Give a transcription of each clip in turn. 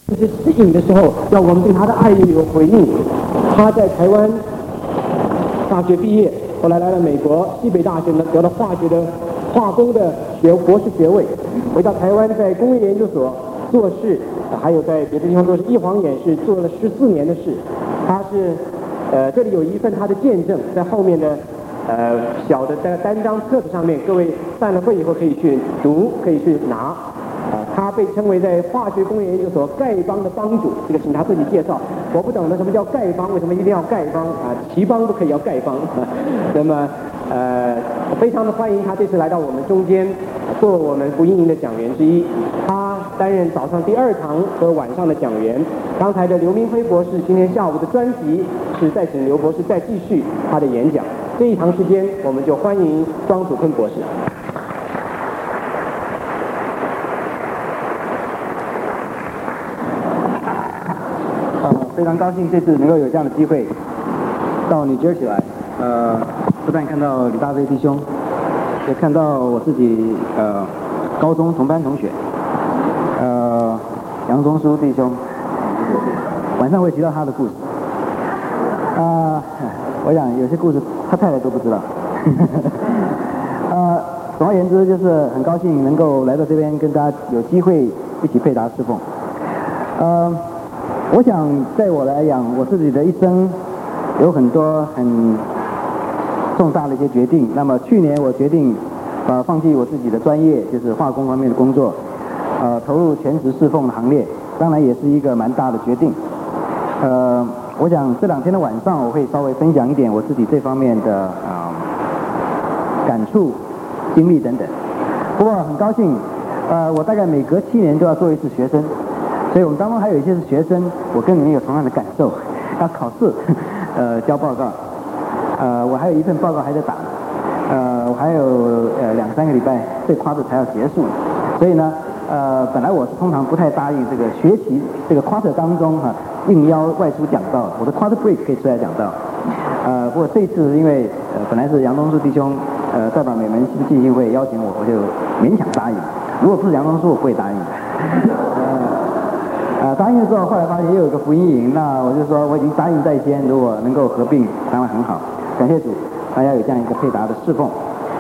是适应的时候，要我们对他的爱也有回应。他在台湾大学毕业，后来来了美国西北大学呢，得了化工的博士学位，回到台湾在工业研究所做事，还有在别的地方都是一晃眼是做了14年的事。他是这里有一份他的见证，在后面的小的单张册子上面，各位散了会以后可以去读，可以去拿。他被称为在化学工业研究所丐帮的帮主，这个请他自己介绍。我不懂得什么叫丐帮，为什么一定要丐帮啊？旗帮都可以要丐帮。那么非常的欢迎他这次来到我们中间，做我们福音营的讲员之一。他担任早上第2堂和晚上的讲员。刚才的刘明辉博士今天下午的专题是再请刘博士再继续他的演讲。这一堂时间，我们就欢迎庄祖坤博士。 非常高兴这次能够有这样的机会到New Jersey来，不但看到李大飞弟兄，也看到我自己高中同班同学，杨宗书弟兄，晚上会提到他的故事，我想有些故事他太太都不知道，总而言之就是很高兴能够来到这边跟大家有机会一起配搭侍奉，我想在我来讲，我自己的一生有很多很重大的一些决定。那么去年我决定放弃我自己的专业，就是化工方面的工作，投入全职侍奉的行列，当然也是一个蛮大的决定。我想这2天的晚上我会稍微分享一点我自己这方面的感触、经历等等。不过很高兴，我大概每隔7年都要做一次学生。所以我们当中还有一些是学生，我跟你们有同样的感受，要考试，交报告，我还有一份报告还在打，我还有2-3个礼拜这quarter才要结束，所以呢，本来我是通常不太答应这个学期这个quarter当中应邀外出讲道，我的quarter break可以出来讲道，不过这一次因为本来是杨宗书弟兄代表美门新浸信会邀请我，我就勉强答应，如果不是杨宗书我不会答应的。答应的时候，后来发现也有一个福音营，那我就说我已经答应在先，如果能够合并，当然很好，感谢主，大家有这样一个配搭的侍奉。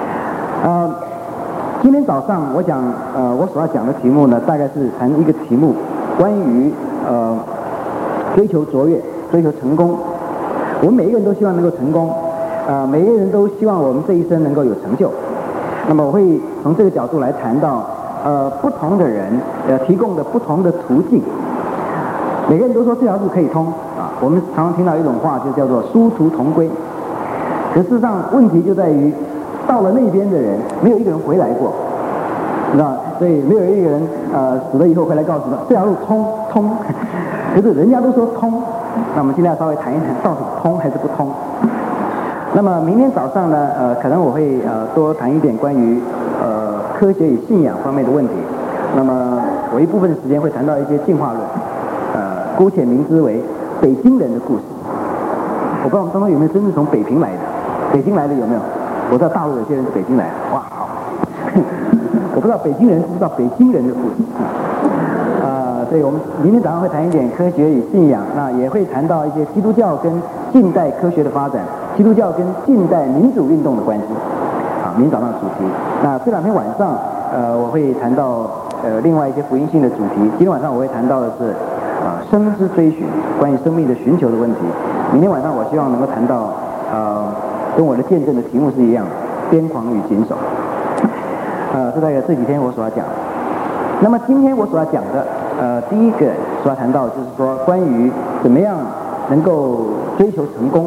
今天早上我讲，我所要讲的题目呢，大概是谈一个题目，关于追求卓越、追求成功。我们每一个人都希望能够成功，每一个人都希望我们这一生能够有成就。那么我会从这个角度来谈到，不同的人提供的不同的途径。每个人都说这条路可以通我们常常听到一种话，就叫做殊途同归。可事实上，问题就在于到了那边的人，没有一个人回来过，你知道？所以没有一个人死了以后回来告诉他这条路通。可是人家都说通，那我们今天要稍微谈一谈，到底通还是不通？那么明天早上呢，可能我会多谈一点关于科学与信仰方面的问题。那么我一部分时间会谈到一些进化论。姑且名之为北京人的故事。我不知道我们当中有没有真正从北平来的，北京来的有没有？我知道大陆有些人是北京来的，哇，好。我不知道北京人知不知道北京人的故事。所以我们明天早上会谈一点科学与信仰，那也会谈到一些基督教跟近代科学的发展，基督教跟近代民主运动的关系。明天早上的主题。那这2天晚上，我会谈到另外一些福音性的主题。今天晚上我会谈到的是。生之追寻，关于生命的寻求的问题。明天晚上我希望能够谈到，跟我的见证的题目是一样，癫狂与谨守。这大概这几天我所要讲。那么今天我所要讲的，第一个所要谈到就是说，关于怎么样能够追求成功。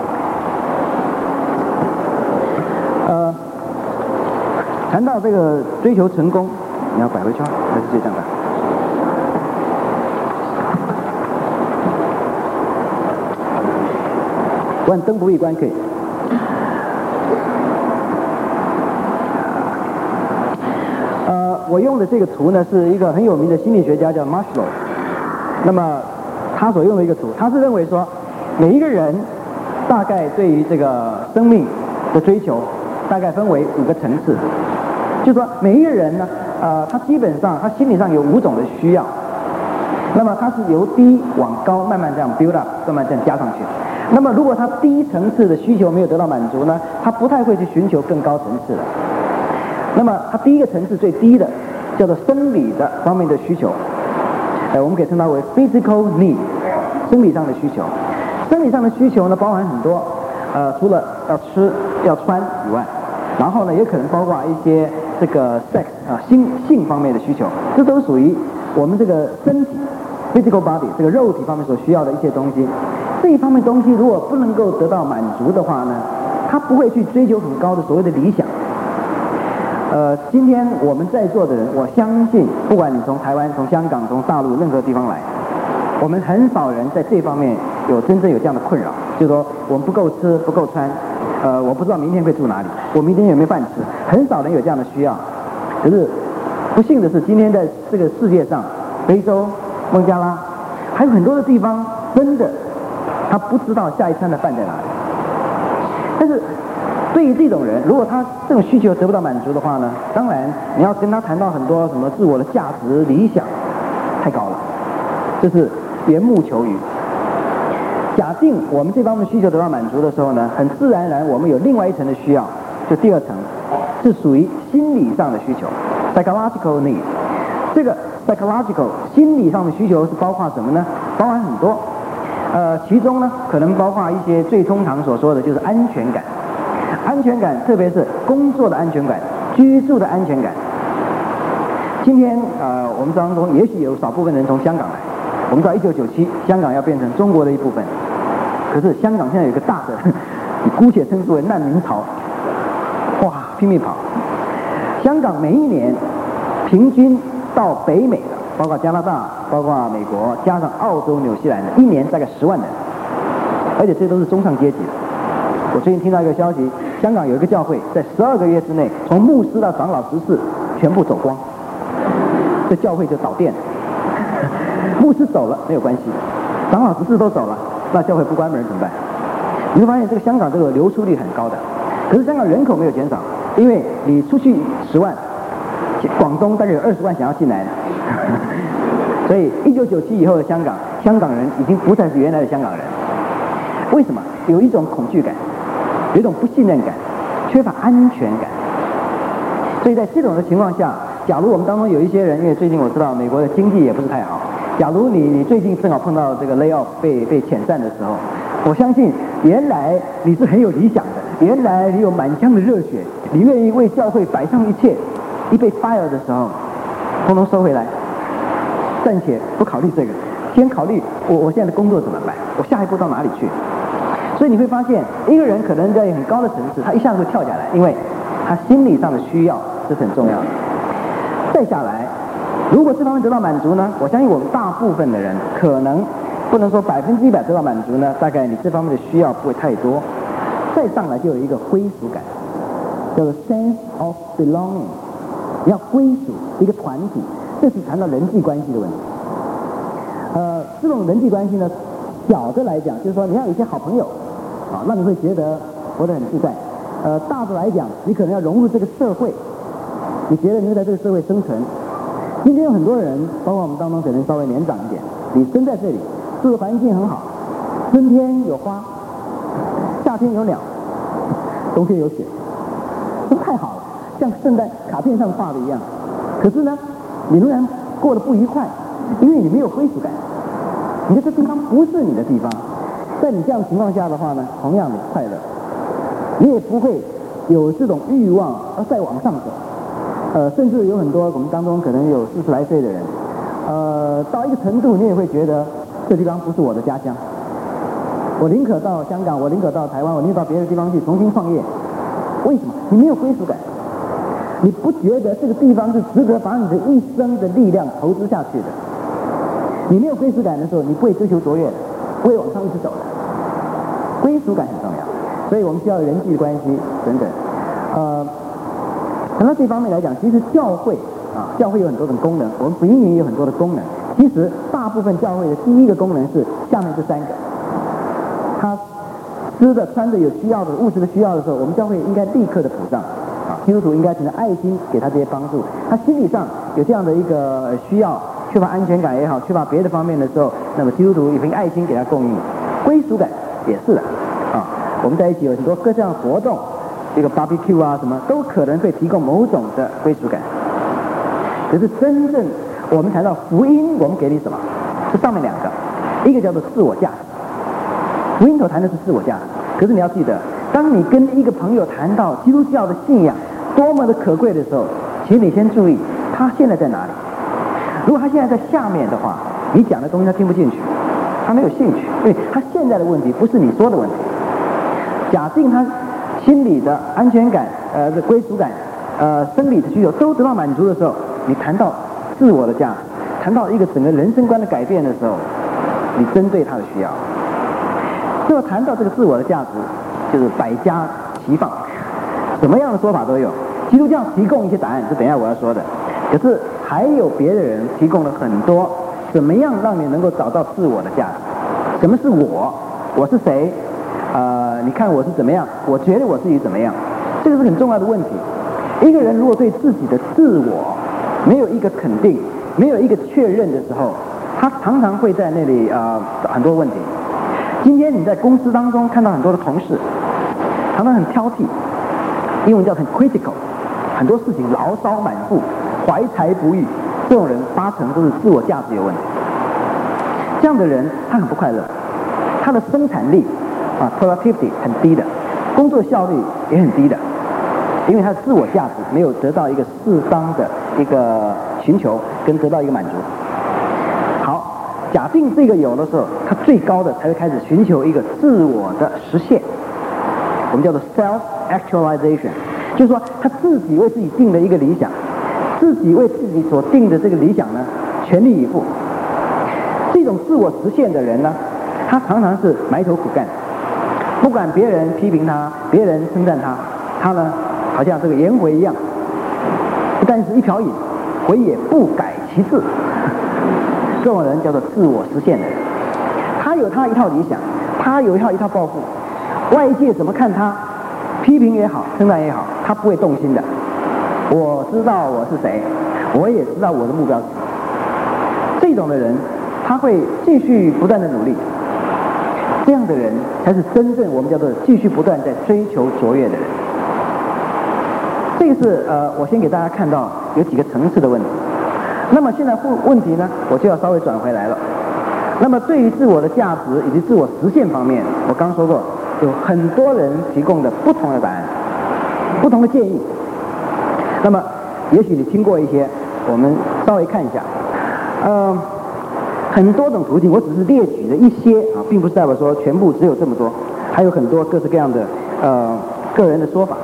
谈到这个追求成功，你要摆回圈还是直接这样摆？关灯不必关可以。我用的这个图呢，是一个很有名的心理学家叫 Maslow。那么他所用的一个图，他是认为说，每一个人大概对于这个生命的追求，大概分为5个层次。就是说，每一个人呢，他基本上他心理上有5种的需要。 那么它是由低往高慢慢这样 build up， 慢慢这样加上去。那么如果它低层次的需求没有得到满足呢，它不太会去寻求更高层次的。那么它第一个层次最低的叫做生理的方面的需求，我们可以称它为 physical need， 生理上的需求。生理上的需求呢，包含很多，除了要吃要穿以外，然后呢也可能包括一些这个 sex 性方面的需求，这都属于我们这个身体 physical body 这个肉体方面所需要的一些东西。这一方面东西如果不能够得到满足的话呢，他不会去追求很高的所谓的理想。今天我们在座的人，我相信不管你从台湾、从香港、从大陆任何地方来，我们很少人在这方面真正有这样的困扰，就是说我们不够吃不够穿，我不知道明天会住哪里，我明天有没有饭吃，很少人有这样的需要。可是不幸的是，今天在这个世界上，非洲、孟加拉，还有很多的地方，真的他不知道下一餐的饭在哪里。但是对于这种人，如果他这种需求得不到满足的话呢，当然你要跟他谈到很多什么自我的价值、理想，太高了，这是缘木求鱼。假定我们这方面需求得到满足的时候呢，很自然而然我们有另外一层的需要，就第二层是属于心理上的需求 psychological need。 这个 psychological 心理上的需求是包括什么呢？包含很多，其中呢可能包括一些最通常所说的就是安全感。安全感特别是工作的安全感、居住的安全感。今天我们当中也许有少部分人从香港来，我们知道1997香港要变成中国的一部分，可是香港现在有一个大的你姑且称之为难民潮，哇，拼命跑。香港每一年平均到北美的，包括加拿大、包括美国，加上澳洲、纽西兰的，一年大概10万人，而且这都是中上阶级的。我最近听到一个消息，香港有一个教会在12个月之内，从牧师到长老执事全部走光，这教会就倒店了。牧师走了没有关系，长老执事都走了，那教会不关门怎么办？你会发现这个香港这个流出率很高的，可是香港人口没有减少，因为你出去10万，广东大概有20万想要进来的，所以1997以后的香港人已经不再是原来的香港人。为什么？有一种恐惧感，有一种不信任感，缺乏安全感。所以在这种的情况下，假如我们当中有一些人，因为最近我知道美国的经济也不是太好，假如你最近正好碰到这个 lay off 被遣散的时候，我相信原来你是很有理想的，原来你有满腔的热血，你愿意为教会摆上一切，一被 fire 的时候，通通收回来，暂且不考虑这个，先考虑我现在的工作怎么办，我下一步到哪里去。所以你会发现，一个人可能在很高的层次，他一下子会跳下来，因为他心理上的需要这是很重要的。再下来，如果这方面得到满足呢，我相信我们大部分的人可能不能说100%得到满足呢，大概你这方面的需要不会太多。再上来就有一个归属感，叫做 sense of belonging， 你要归属一个团体，这是谈到人际关系的问题。这种人际关系呢，小的来讲就是说你要有一些好朋友。那你会觉得活得很自在。大的来讲，你可能要融入这个社会，你觉得你会在这个社会生存。今天有很多人，包括我们当中可能稍微年长一点，你生在这里，住的环境很好，春天有花，夏天有鸟，冬天有雪，这太好了，像圣诞卡片上画的一样。可是呢，你仍然过得不愉快，因为你没有归属感，你的这地方不是你的地方。在你这样的情况下的话呢，同样的快乐，你也不会有这种欲望而再往上走。甚至有很多我们当中可能有40来岁的人，到一个程度，你也会觉得这地方不是我的家乡。我宁可到香港，我宁可到台湾，我宁可到别的地方去重新创业。为什么？你没有归属感，你不觉得这个地方是值得把你的一生的力量投资下去的。你没有归属感的时候，你不会追求卓越的，不会往上一直走的。归属感很重要，所以我们需要人际关系等等。谈到这方面来讲，其实教会有很多种功能，我们福音营有很多的功能。其实大部分教会的第一个功能是下面这3个，他吃的穿的有需要的物质的需要的时候，我们教会应该立刻的补上。基督徒应该存着爱心给他这些帮助。他心理上有这样的一个需要， 缺乏安全感也好，缺乏别的方面的时候，那么基督徒也凭爱心给他供应归属感，也是的啊。我们在一起有很多各项活动，这个 barbecue 啊什么，都可能会提供某种的归属感。可是真正我们谈到福音，我们给你什么？是上面两个，一个叫做自我价值。福音所谈的是自我价值，可是你要记得，当你跟一个朋友谈到基督教的信仰多么的可贵的时候，请你先注意他现在在哪里。如果他现在在下面的话，你讲的东西他听不进去，他没有兴趣，因为他现在的问题不是你说的问题。假定他心理的安全感、的归属感、生理的需求都得到满足的时候，你谈到自我的价值，谈到一个整个人生观的改变的时候，你针对他的需要。那么谈到这个自我的价值，就是百家齐放，什么样的说法都有。基督教提供一些答案，是等一下我要说的。可是还有别的人提供了很多，怎么样让你能够找到自我的价值？什么是我？我是谁？你看我是怎么样？我觉得我自己怎么样？这个是很重要的问题。一个人如果对自己的自我没有一个肯定，没有一个确认的时候，他常常会在那里很多问题。今天你在公司当中看到很多的同事，常常很挑剔，英文叫很 critical， 很多事情牢骚满腹，怀才不遇，这种人8成都是自我价值有问题。这样的人他很不快乐，他的生产力productivity 很低的，工作效率也很低的，因为他的自我价值没有得到一个适当的一个寻求跟得到一个满足。好，假定这个有的时候，他最高的才会开始寻求一个自我的实现，我们叫做 self-actualization， 就是说他自己为自己定了一个理想，自己为自己所定的这个理想呢，全力以赴。这种自我实现的人呢，他常常是埋头苦干，不管别人批评他，别人称赞他，他呢好像这个颜回一样，不但是一瓢饮，回也不改其志。这种人叫做自我实现的人，他有他一套理想，他有一套抱负，外界怎么看他，批评也好，称赞也好，他不会动心的。我知道我是谁，我也知道我的目标是什么。这种的人，他会继续不断的努力。这样的人才是真正我们叫做继续不断在追求卓越的人。这个是我先给大家看到有几个层次的问题。那么现在问题呢，我就要稍微转回来了。那么对于自我的价值以及自我实现方面，我刚说过，有很多人提供的不同的答案，不同的建议。那么也许你听过一些，我们稍微看一下。很多种途径，我只是列举了一些啊，并不是代表说全部只有这么多，还有很多各式各样的个人的说法。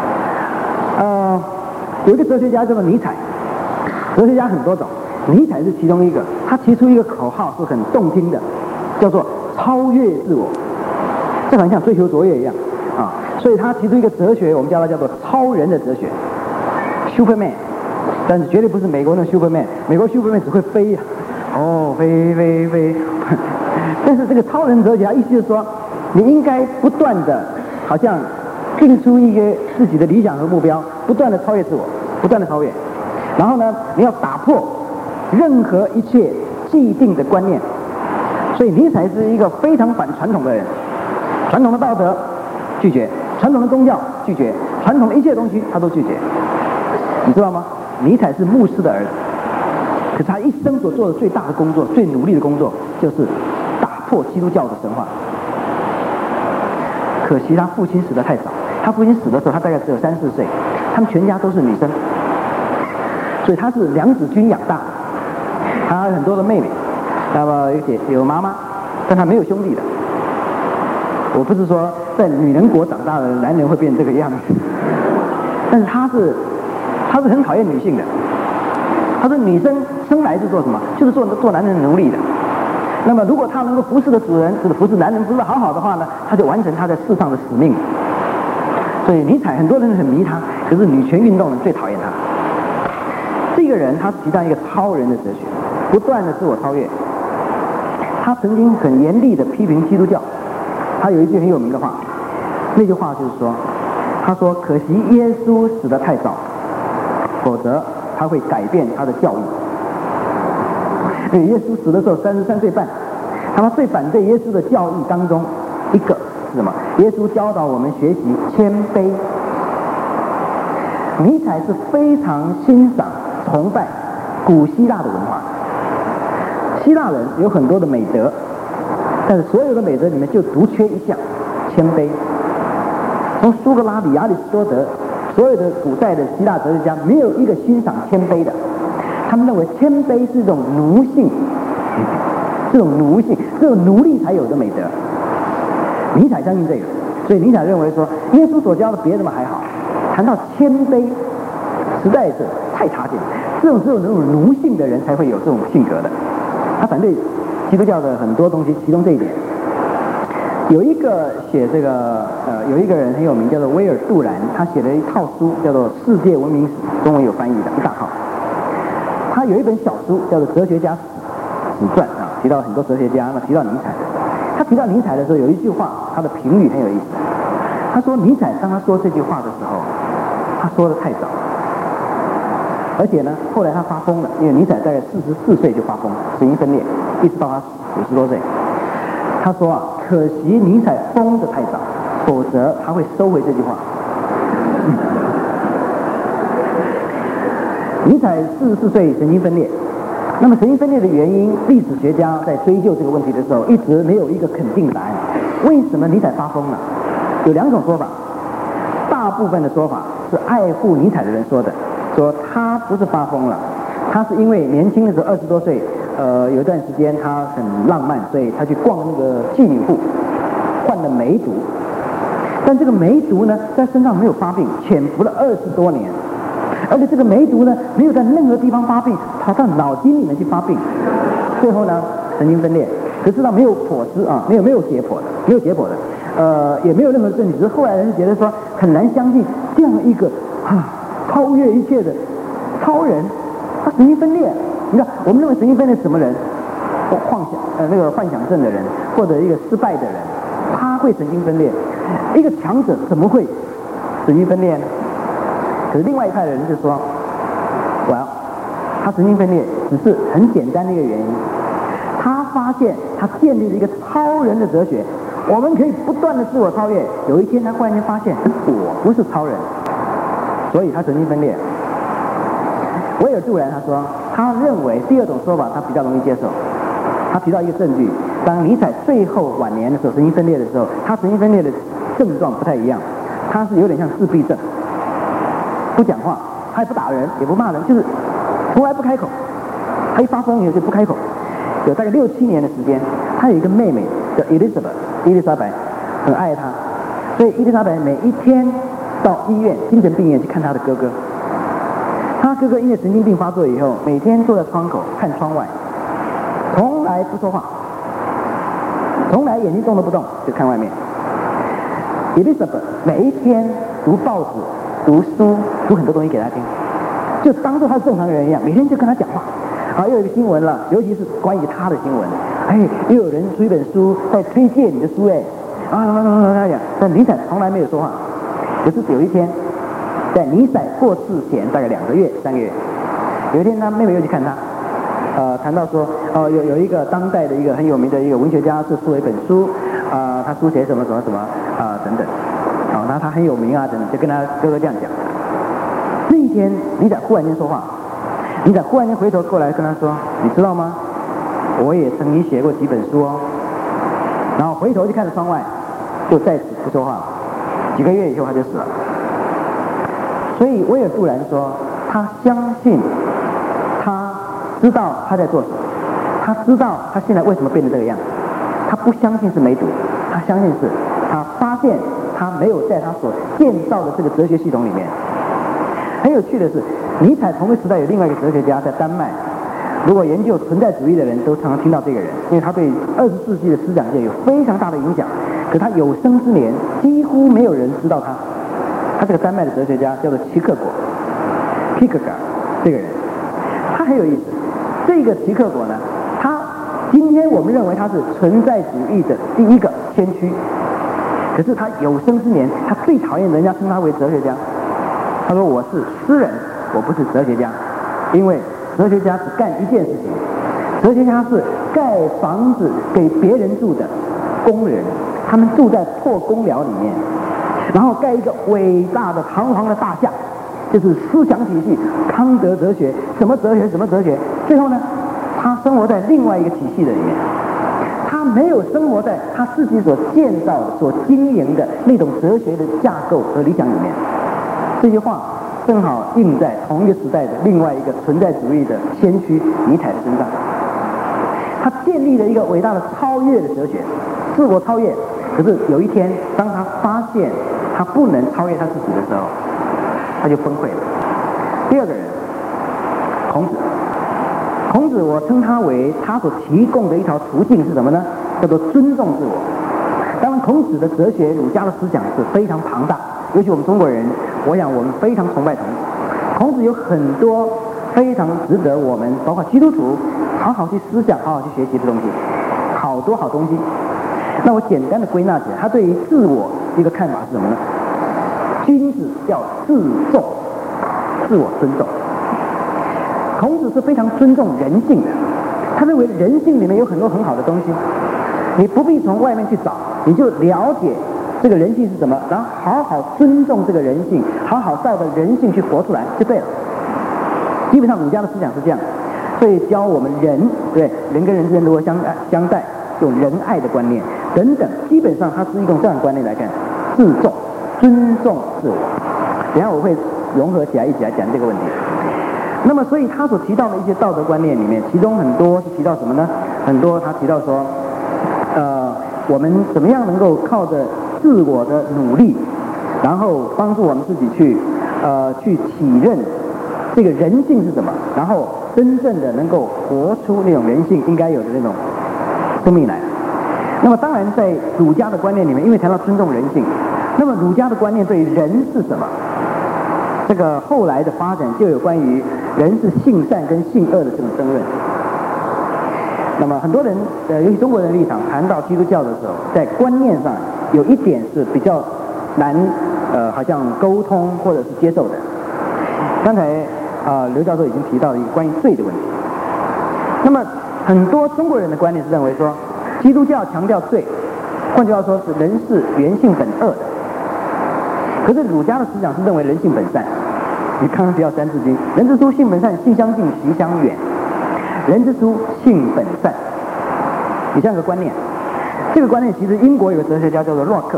有一个哲学家叫做尼采，哲学家很多种，尼采是其中一个。他提出一个口号是很动听的，叫做超越自我，这很像追求卓越一样啊。所以他提出一个哲学，我们叫它叫做超人的哲学 ，Superman， 但是绝对不是美国的 Superman， 美国 Superman 只会飞呀。飞，但是这个超人哲学，他意思就是说，你应该不断的，好像定出一个自己的理想和目标，不断的超越自我，不断的超越。然后呢，你要打破任何一切既定的观念。所以尼采是一个非常反传统的人，传统的道德拒绝，传统的宗教拒绝，传统的一切东西他都拒绝。你知道吗？尼采是牧师的儿子。可是他一生所做的最大的工作，最努力的工作，就是打破基督教的神话。可惜他父亲死得太早，他父亲死的时候，他大概只有3、4岁，他们全家都是女生，所以他是2子军养大的。他还有很多的妹妹，那么有妈妈，但他没有兄弟的。我不是说在女人国长大的男人会变成这个样子，但是他是很讨厌女性的。他说女生生来是做什么？就是做男人奴隶的。那么如果他能够服侍的主人，或者服侍男人服侍好好的话呢，他就完成他在世上的使命。所以尼采很多人很迷他，可是女权运动人最讨厌他。这个人他提倡一个超人的哲学，不断的自我超越。他曾经很严厉的批评基督教，他有一句很有名的话，那句话就是说，他说可惜耶稣死得太早，否则他会改变他的教义。 所以耶稣死的时候33岁半。他们最反对耶稣的教义当中，一个是什么？耶稣教导我们学习谦卑。尼采是非常欣赏、崇拜古希腊的文化。希腊人有很多的美德，但是所有的美德里面就独缺一项：谦卑。从苏格拉底、亚里士多德，所有的古代的希腊哲学家，没有一个欣赏谦卑的。他们认为谦卑是一种奴性。这种奴性，这种奴隶才有的美德。尼采相信这个，所以尼采认为说，耶稣所教的别的嘛还好，谈到谦卑，实在是太差劲了。只有那种奴性的人才会有这种性格的。他反对基督教的很多东西，其中这一点。有一个写这个有一个人很有名，叫做威尔杜兰，他写了一套书，叫做《世界文明史》，中文有翻译的一大套。他有一本小书叫做《哲学家史传》啊。提到很多哲学家，那提到尼采的，他提到尼采的时候有一句话，他的评语很有意思。他说尼采当他说这句话的时候，他说的太早，而且呢，后来他发疯了，因为尼采大概44岁就发疯了，神经分裂，一直到他50多岁。他说啊，可惜尼采疯得太早，否则他会收回这句话。尼采44岁神经分裂。那么神经分裂的原因，历史学家在追究这个问题的时候，一直没有一个肯定答案。为什么尼采发疯了？有两种说法。大部分的说法是爱护尼采的人说的，说他不是发疯了，他是因为年轻的时候20多岁，有一段时间他很浪漫，所以他去逛那个妓女铺，患了梅毒。但这个梅毒呢，在身上没有发病，潜伏了20多年。而且这个梅毒呢，没有在任何地方发病，跑到脑筋里面去发病，最后呢，神经分裂。可是他没有剖尸啊，没有解剖的，也没有任何证据。只是后来人觉得说很难相信这样一个超越一切的超人，他神经分裂。你看，我们认为神经分裂是什么人？那个幻想症的人，或者一个失败的人，他会神经分裂。一个强者怎么会神经分裂呢？可是另外一派的人就说，他神经分裂只是很简单的一个原因。他发现他建立了一个超人的哲学，我们可以不断的自我超越。有一天他忽然间发现我不是超人，所以他神经分裂。威尔杜兰他说，他认为第二种说法他比较容易接受。他提到一个证据，当尼采最后晚年的时候神经分裂的时候，他神经分裂的症状不太一样，他是有点像自闭症。不讲话，他也不打人，也不骂人，就是从来不开口。他一发疯以后就不开口。有大概6、7年的时间，他有一个妹妹叫伊丽莎白，很爱他，所以伊丽莎白每一天到医院精神病院去看他的哥哥。他哥哥因为神经病发作以后，每天坐在窗口看窗外，从来不说话，从来眼睛动都不动，就看外面。伊丽莎白每一天读报纸。读书，读很多东西给他听，就当做他是正常人一样，每天就跟他讲话。又有一个新闻了，尤其是关于他的新闻，又有人出一本书在推荐你的书，他讲，但尼采从来没有说话。可是有一天，在尼采过世前大概2个月、3个月，有一天他妹妹又去看他，谈到说，有一个当代的一个很有名的一个文学家是出了一本书，他书写什么等等。那他很有名啊，等等，就跟他哥哥这样讲。那一天，尼采忽然间说话，尼采忽然间回头过来跟他说：“你知道吗？我也曾经写过几本书哦。”然后回头就看着窗外，就再次不说话了。几个月以后他就死了。所以威尔杜兰说，他相信，他知道他在做什么，他知道他现在为什么变成这个样子。他不相信是梅毒，他相信是他发现。他没有在他所建造的这个哲学系统里面。很有趣的是，尼采同个时代有另外一个哲学家在丹麦，如果研究存在主义的人都常常听到这个人，因为他对20世纪的思想界有非常大的影响。可他有生之年几乎没有人知道他。他这个丹麦的哲学家叫做齐克果 ，Kierkegaard 这个人，他很有意思。这个齐克果呢，他今天我们认为他是存在主义的第一个先驱。可是他有生之年，他最讨厌人家称他为哲学家。他说：“我是诗人，我不是哲学家，因为哲学家只干一件事情， 哲学家是盖房子给别人住的工人，他们住在破公寮里面，然后盖一个伟大的堂皇的大厦，就是思想体系，康德哲学，什么哲学什么哲学。最后呢，他生活在另外一个体系的里面，他没有生活在他自己所建造的、所经营的那种哲学的架构和理想里面。这句话正好印在同一个时代的另外一个存在主义的先驱尼采的身上。他建立了一个伟大的超越的哲学，自我超越。可是有一天，当他发现他不能超越他自己的时候，他就崩溃了。第二个人，孔子。孔子我称他为他所提供的一条途径是什么呢？叫做尊重自我。当然，孔子的哲学、儒家的思想是非常庞大，尤其我们中国人，我想我们非常崇拜孔子。孔子有很多非常值得我们，包括基督徒，好好去思想、好好去学习的东西，好多好东西。那我简单的归纳起来，他对于自我一个看法是什么呢？君子要自重，自我尊重。孔子是非常尊重人性的，他认为人性里面有很多很好的东西，你不必从外面去找，你就了解这个人性是什么，然后好好尊重这个人性，好好照着人性去活出来就对了。基本上儒家的思想是这样，所以教我们人，对人跟人之间如何相待，有仁爱的观念等等，基本上它是一种这样的观念来看，自重、尊重自我。等一下我会融合起来一起来讲这个问题。那么，所以他所提到的一些道德观念里面，其中很多是提到什么呢？很多他提到说，我们怎么样能够靠着自我的努力，然后帮助我们自己去体认这个人性是什么，然后真正的能够活出那种人性应该有的那种生命来。那么，当然在儒家的观念里面，因为谈到尊重人性，那么儒家的观念对人是什么？这个后来的发展就有关于人是性善跟性恶的这种争论。那么很多人，尤其中国人的立场，谈到基督教的时候，在观念上有一点是比较难，好像沟通或者是接受的。刚才刘教授已经提到了一个关于罪的问题。那么很多中国人的观念是认为说，基督教强调罪，换句话说是人是原性本恶的。可是儒家的思想是认为人性本善。你刚刚提到《三字经》，人之初性本善，性相近，习相远。人之初性本善，有这样一个观念。这个观念其实英国有个哲学家叫做洛克，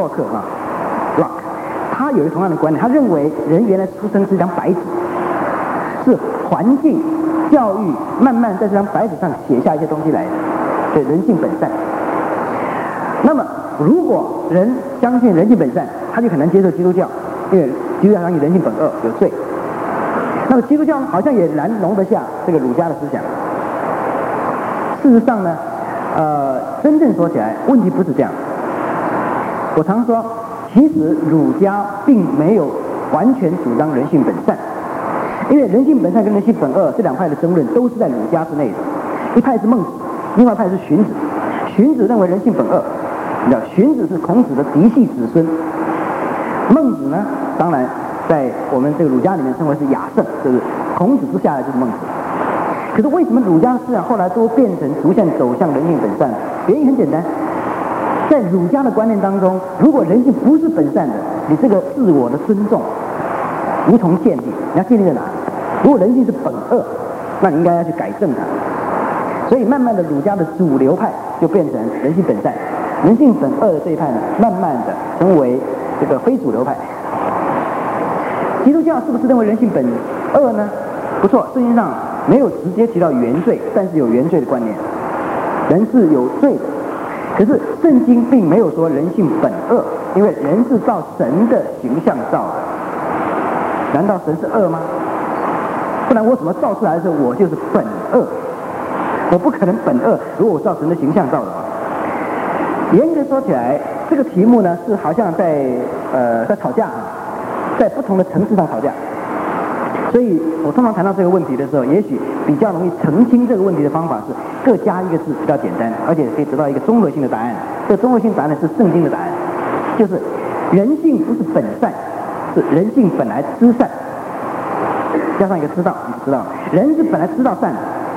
他有一个同样的观念，他认为人原来出生是一张白纸，是环境、教育慢慢在这张白纸上写下一些东西来的，对，人性本善。那么如果人相信人性本善，他就很难接受基督教，因为基督教相信人性本恶，有罪。那么基督教好像也难容得下这个儒家的思想。事实上呢，真正说起来，问题不是这样。我常说，其实儒家并没有完全主张人性本善，因为人性本善跟人性本恶这两派的争论都是在儒家之内的。一派是孟子，另外一派是荀子。荀子认为人性本恶，你知道，荀子是孔子的嫡系子孙。孟子呢，当然在我们这个儒家里面称为是雅圣，就是孔子之下来就是孟子。可是为什么儒家思想后来都变成逐渐走向人性本善？原因很简单，在儒家的观念当中，如果人性不是本善的，你这个自我的尊重无从建立。你要建立在哪？如果人性是本恶，那你应该要去改正它。所以慢慢的，儒家的主流派就变成人性本善，人性本恶的这一派呢，慢慢的成为这个非主流派。基督教是不是认为人性本恶呢？不错，圣经上没有直接提到原罪，但是有原罪的观念，人是有罪的。可是圣经并没有说人性本恶，因为人是照神的形象造的。难道神是恶吗？不然我怎么造出来的时候我就是本恶？我不可能本恶，如果我照神的形象造的话。严格说起来，这个题目呢是好像在吵架啊，在不同的层次上吵架。所以我通常谈到这个问题的时候，也许比较容易澄清这个问题的方法是各加一个字，比较简单，而且可以得到一个综合性的答案。这个综合性答案是圣经的答案，就是人性不是本善，是人性本来知善，加上一个知道，你知道，人是本来知道善的，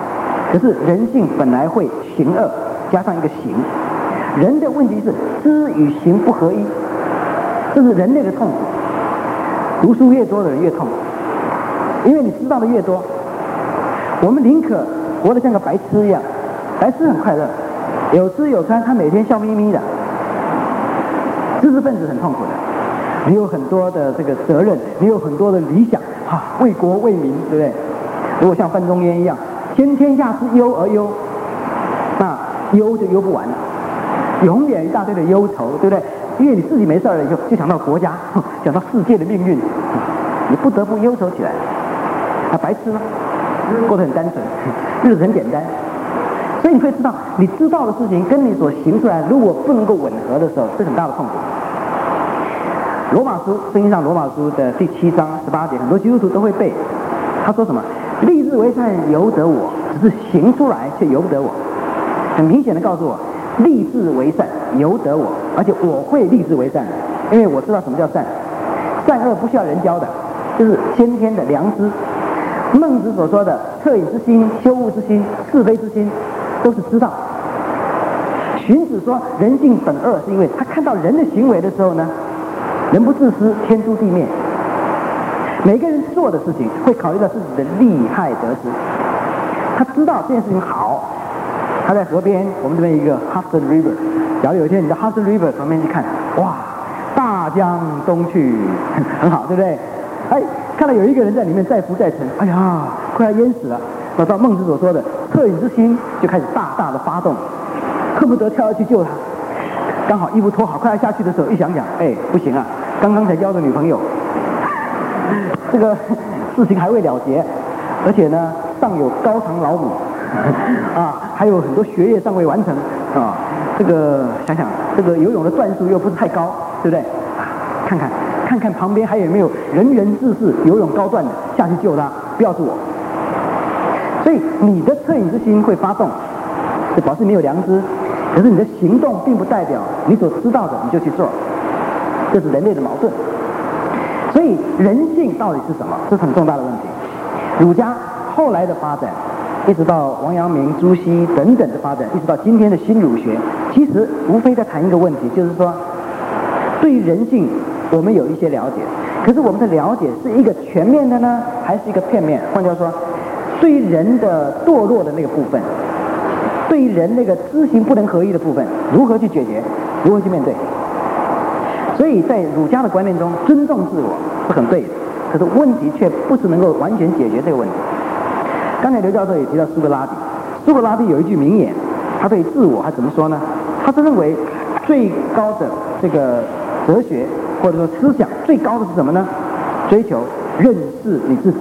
可是人性本来会行恶，加上一个行。人的问题是知与行不合一，这是人类的痛苦。读书越多的人越痛苦，因为你知道的越多。我们宁可活得像个白痴一样，白痴很快乐，有吃有穿，他每天笑眯眯的。知识分子很痛苦的，你有很多的这个责任，你有很多的理想啊，为国为民，对不对？如果像范仲淹一样，先天下之忧而忧，那忧就忧不完了，永远一大堆的忧愁，对不对？因为你自己没事了以后，就想到国家，想到世界的命运，你不得不忧愁起来。白痴吗？过得很单纯，日子很简单。所以你会知道，你知道的事情跟你所行出来，如果不能够吻合的时候，是很大的痛苦。罗马书，圣经上罗马书的第7章18节，很多基督徒都会背。他说什么？立志为善由得我，只是行出来却由不得我。很明显的告诉我，立志为善由得我，而且我会立志为善，因为我知道什么叫善。善恶不需要人教的，就是先天的良知。孟子所说的恻隐之心、羞恶之心、是非之心，都是知道。荀子说人性本恶，是因为他看到人的行为的时候呢，人不自私，天诛地灭。每个人做的事情会考虑到自己的利害得失。他知道这件事情好，他在河边，我们这边一个 Hudson River， 假如有一天你到 Hudson River 旁边去看，哇，大江东去，很好，对不对？哎，看到有一个人在里面载浮载沉，哎呀，快要淹死了。那照孟子所说的恻隐之心就开始大大的发动，恨不得跳下去救他。刚好衣服脱好，快要下去的时候，一想想，哎，不行啊，刚刚才交的女朋友，这个事情还未了结，而且呢，上有高堂老母啊，还有很多学业尚未完成啊。这个想想，这个游泳的段数又不是太高，对不对？看看旁边还有没有人人自是游泳高段的，下去救他，不要是我。所以你的恻隐之心会发动，就表示你有良知，可是你的行动并不代表你所知道的你就去做，这是人类的矛盾。所以人性到底是什么？这是很重大的问题。儒家后来的发展，一直到王阳明、朱熹等等的发展，一直到今天的新儒学，其实无非在谈一个问题，就是说对于人性我们有一些了解，可是我们的了解是一个全面的呢，还是一个片面？换句话说，对于人的堕落的那个部分，对于人那个知行不能合一的部分，如何去解决，如何去面对？所以在儒家的观念中，尊重自我是很对的，可是问题却不是能够完全解决这个问题。刚才刘教授也提到苏格拉底，苏格拉底有一句名言，他对自我他怎么说呢？他是认为最高的这个哲学或者说思想最高的是什么呢？追求认识你自己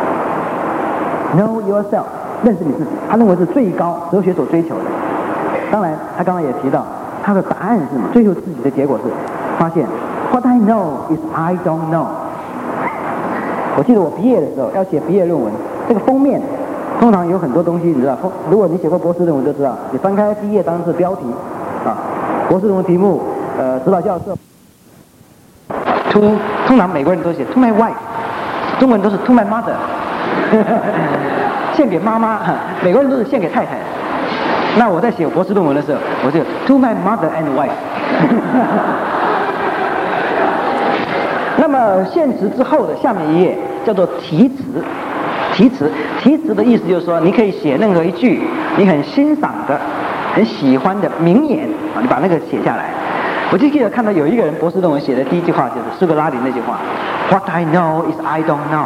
，know yourself， 认识你自己。他认为是最高哲学所追求的。当然，他刚刚也提到他的答案是什么？追求自己的结果是发现 What I know is I don't know。我记得我毕业的时候要写毕业论文，这个封面通常有很多东西，你知道，如果你写过博士论文就知道，你翻开毕业当然是标题啊，博士论文题目，指导教授。通常美国人都写 to my wife， 中文都是 to my mother， 献给妈妈，美国人都是献给太太。那我在写博士论文的时候，我就 to my mother and wife。那么现实之后的下面一页叫做题词。题词的意思就是说，你可以写任何一句你很欣赏的、很喜欢的名言啊，你把那个写下来。我就记得看到有一个人博士论文写的第一句话就是苏格拉底那句话 ，What I know is I don't know。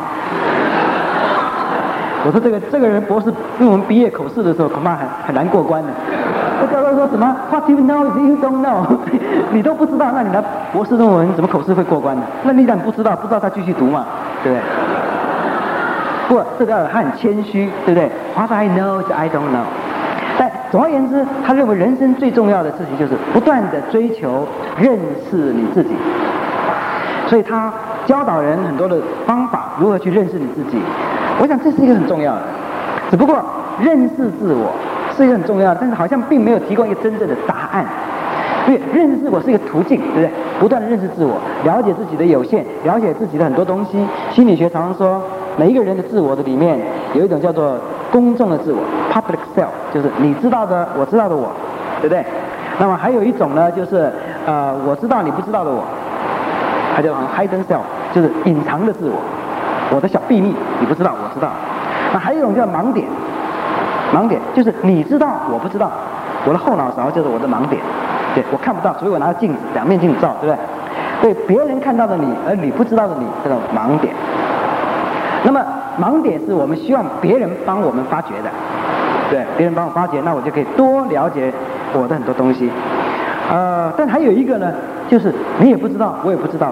我说这个人博士论文毕业口试的时候恐怕很难过关的。这教授说什么 ？What you know is you don't know 。你都不知道，那你的博士论文怎么口试会过关呢？那你然不知道他继续读嘛，对不对？不过这个他很谦虚，对不对 ？What I know is I don't know。但总而言之，他认为人生最重要的事情就是不断的追求认识你自己，所以他教导人很多的方法，如何去认识你自己。我想这是一个很重要的，只不过认识自我是一个很重要的，但是好像并没有提供一个真正的答案。因为认识自我是一个途径，对不对？不断的认识自我，了解自己的有限，了解自己的很多东西。心理学常常说，每一个人的自我的里面有一种叫做公众的自我 （public self），就是你知道的，我知道的我，对不对？那么还有一种呢，就是我知道你不知道的我，它叫 hidden self， 就是隐藏的自我，我的小秘密你不知道，我知道。那还有一种叫盲点，盲点就是你知道我不知道，我的后脑勺就是我的盲点，对我看不到，所以我拿镜子两面镜子照，对不对？对别人看到的你，而你不知道的你，这种盲点。那么盲点是我们希望别人帮我们发掘的，对，别人帮我发掘，那我就可以多了解我的很多东西。但还有一个呢，就是你也不知道，我也不知道的，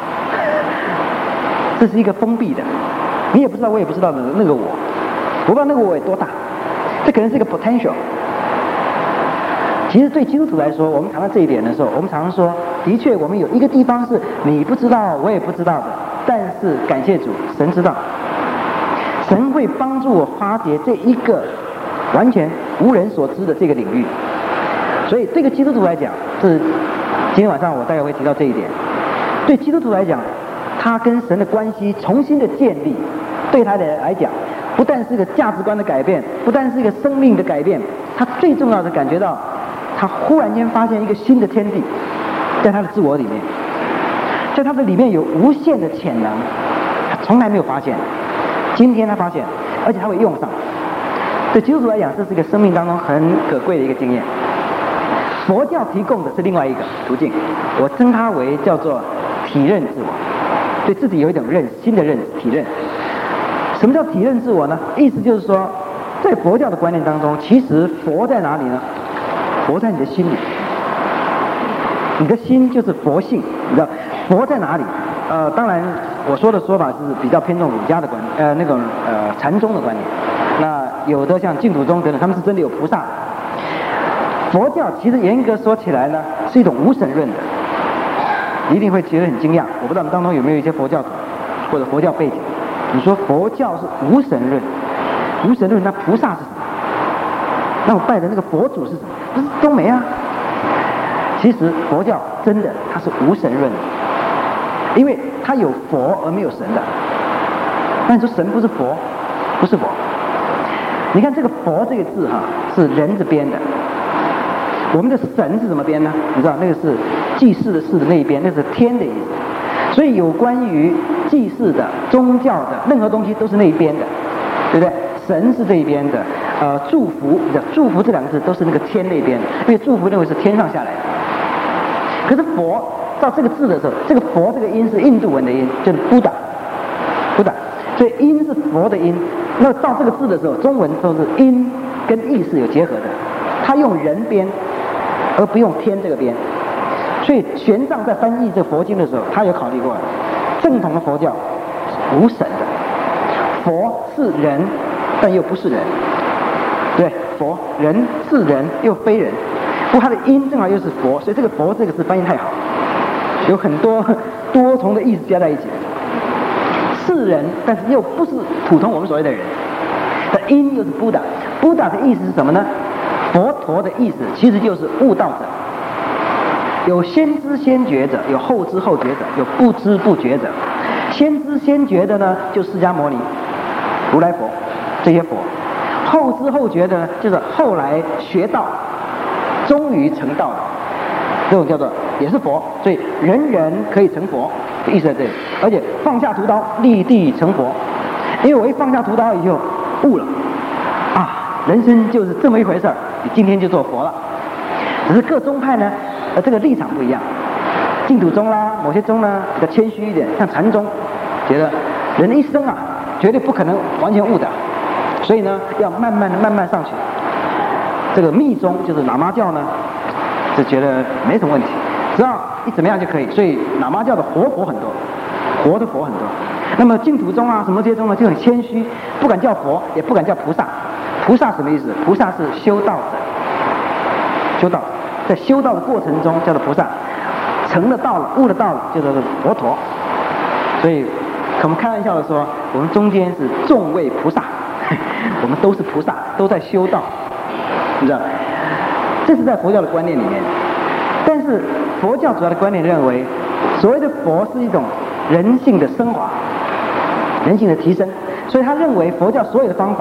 这是一个封闭的，你也不知道，我也不知道的那个我不知道那个我有多大，这可能是一个 potential。其实对基督徒来说，我们谈到这一点的时候，我们常常说，的确我们有一个地方是你不知道，我也不知道的，但是感谢主，神知道，神会帮助我发掘这一个完全无人所知的这个领域。所以对个基督徒来讲，这是今天晚上我大概会提到这一点。对基督徒来讲，他跟神的关系重新的建立，对他来讲，不但是一个价值观的改变，不但是一个生命的改变，他最重要的感觉到，他忽然间发现一个新的天地，在他的自我里面，在他的里面有无限的潜能，他从来没有发现，今天他发现，而且他会用上。对基督徒来讲，这是一个生命当中很可贵的一个经验。佛教提供的是另外一个途径，我称它为叫做体认自我，对自己有一种新的认识，体认。什么叫体认自我呢？意思就是说，在佛教的观念当中，其实佛在哪里呢？佛在你的心里，你的心就是佛性，你知道佛在哪里？当然我说的说法是比较偏重儒家的观念，那种禅宗的观念。那有的像净土宗等等，他们是真的有菩萨。佛教其实严格说起来呢，是一种无神论的，你一定会觉得很惊讶。我不知道我们当中有没有一些佛教徒或者佛教背景。你说佛教是无神论，无神论那菩萨是什么？那我拜的那个佛祖是什么？不是都没啊。其实佛教真的它是无神论的，因为它有佛而没有神的。那你说神不是佛，不是佛。你看这个佛这个字哈，是人字边的。我们的神是怎么编呢？你知道那个是祭祀的祀的那一边，那是天的意思。所以有关于祭祀的、宗教的任何东西都是那一边的，对不对？神是这一边的，祝福这两个字都是那个天那边的，因为祝福认为是天上下来的。可是佛到这个字的时候，这个佛这个音是印度文的音，就是布达，所以音是佛的音。那到这个字的时候，中文都是音跟意是有结合的，他用人编而不用天这个编。所以玄奘在翻译这佛经的时候，他有考虑过，正统的佛教无神的，佛是人但又不是人，对，佛人是人又非人，不过它的音正好又是佛，所以这个佛这个字翻译太好，有很多多重的意思加在一起，是人但是又不是普通我们所谓的人，的音又是布达，布达的意思是什么呢？佛陀的意思其实就是悟道者，有先知先觉者，有后知后觉者，有不知不觉者。先知先觉的呢，就释迦牟尼、如来佛这些佛；后知后觉的呢，就是后来学道，终于成道的，这种叫做也是佛。所以人人可以成佛，意思在这里。而且放下屠刀，立地成佛。因为我一放下屠刀以后悟了啊，人生就是这么一回事儿，你今天就做佛了。只是各宗派呢，这个立场不一样。净土宗啦，某些宗呢比较谦虚一点，像禅宗，觉得人的一生啊，绝对不可能完全悟的，所以呢，要慢慢上去。这个密宗就是喇嘛教呢，就觉得没什么问题，只要一怎么样就可以。所以喇嘛教的活佛很多，活的佛很多。那么净土宗啊，什么这些宗呢，就很谦虚，不敢叫佛，也不敢叫菩萨。菩萨什么意思？菩萨是修道者，修道，在修道的过程中叫做菩萨。成了道了，悟了道了，就叫做佛陀。所以我们开玩笑的说，我们中间是众位菩萨，我们都是菩萨，都在修道，你知道？这是在佛教的观念里面。但是佛教主要的观念认为，所谓的佛是一种人性的升华，人性的提升。所以他认为佛教所有的方法